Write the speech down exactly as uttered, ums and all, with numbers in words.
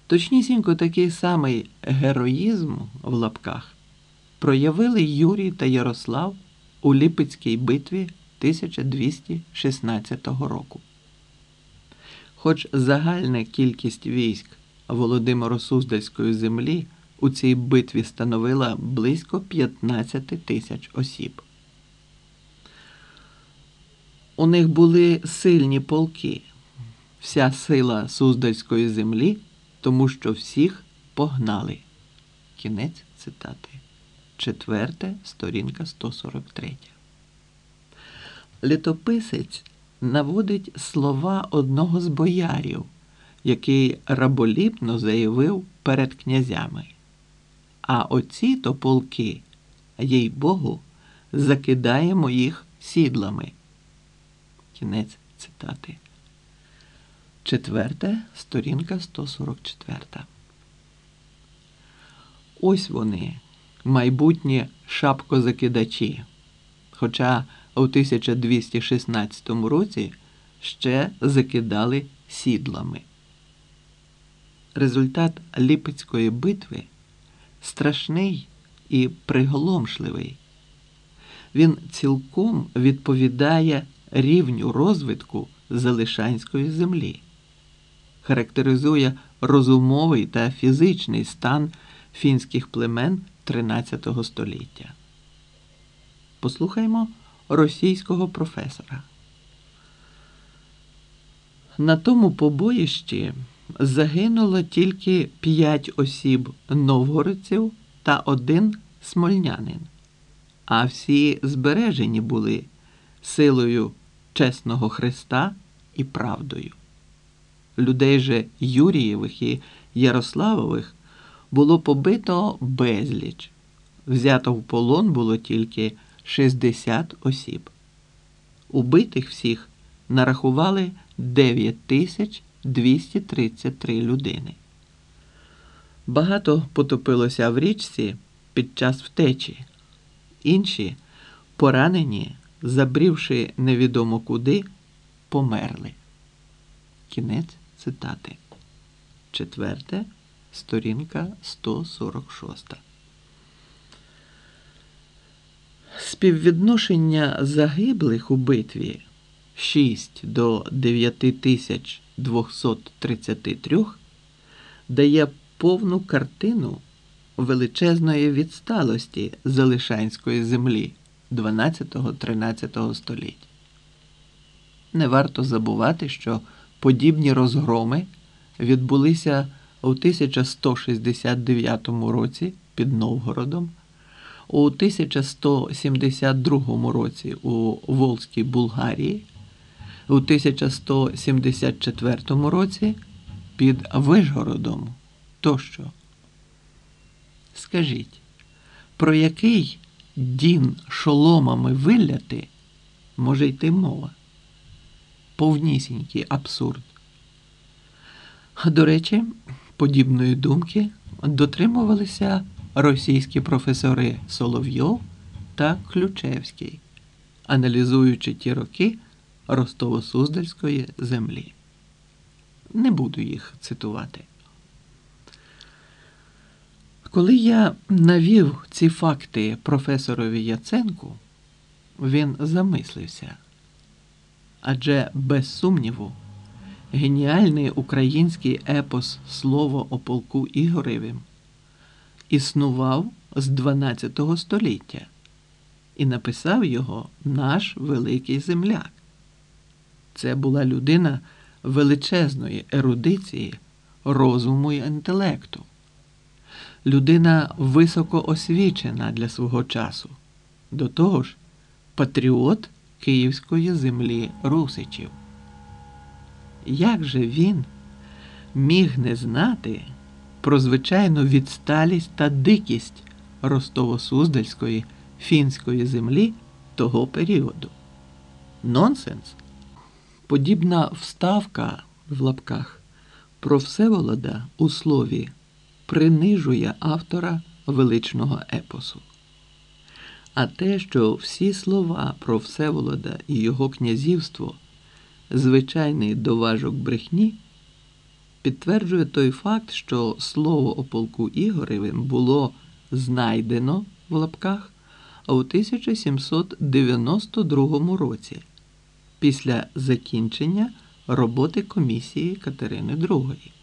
Точнісінько такий самий героїзм в лапках проявили Юрій та Ярослав у Липецькій битві тисяча двісті шістнадцятого року. Хоч загальна кількість військ Володимиро-Суздальської землі у цій битві становила близько п'ятнадцять тисяч осіб. У них були сильні полки, вся сила Суздальської землі, тому що всіх погнали. Кінець цитати. Четверте, сторінка сто сорок три. Літописець наводить слова одного з боярів, який раболіпно заявив перед князями. А оці-то полки, їй-богу, закидаємо їх сідлами. Кінець цитати. Четверте, сторінка сто сорок чотири. Ось вони, майбутні шапкозакидачі, хоча у тисяча двісті шістнадцятому році ще закидали сідлами. Результат Липецької битви страшний і приголомшливий. Він цілком відповідає рівню розвитку Залишанської землі, характеризує розумовий та фізичний стан фінських племен тринадцятого століття. Послухаймо російського професора. На тому побоїщі загинуло тільки п'ять осіб новгородців та один смольнянин, а всі збережені були силою чесного Христа і правдою. Людей же Юрієвих і Ярославових було побито безліч, взято в полон було тільки шістдесят осіб. Убитих всіх нарахували дев'ять тисяч двісті тридцять три людини. Багато потопилося в річці під час втечі. Інші, поранені, забрівши невідомо куди, померли. Кінець цитати. Четверте, сторінка сто сорок шість. Співвідношення загиблих у битві шість до дев'яти тисяч двохсот тридцяти трьох дає повну картину величезної відсталості Залишанської землі дванадцятого-тринадцятого століть. Не варто забувати, що подібні розгроми відбулися у тисяча сто шістдесят дев'ятому році під Новгородом, у тисяча сто сімдесят другому році у Волзькій Булгарії, у тисяча сто сімдесят четвертому році під Вишгородом тощо. Скажіть, про який дін шоломами вилляти може йти мова? Повнісінький абсурд. До речі, подібної думки дотримувалися російські професори Соловйов та Ключевський, аналізуючи ті роки Ростово-Суздальської землі. Не буду їх цитувати. Коли я навів ці факти професорові Яценку, він замислився. Адже, без сумніву, геніальний український епос «Слово о полку Ігоревім» існував з дванадцятого століття і написав його наш великий земляк. Це була людина величезної ерудиції, розуму і інтелекту. Людина високоосвічена для свого часу. До того ж, патріот київської землі русичів. Як же він міг не знати про звичайну відсталість та дикість Ростово-Суздальської фінської землі того періоду? Нонсенс. Подібна вставка в лапках про Всеволода у слові принижує автора величного епосу. А те, що всі слова про Всеволода і його князівство – звичайний доважок брехні, підтверджує той факт, що слово о полку Ігоревим було «знайдено» в лапках у тисяча сімсот дев'яносто другому році, після закінчення роботи комісії Катерини другої.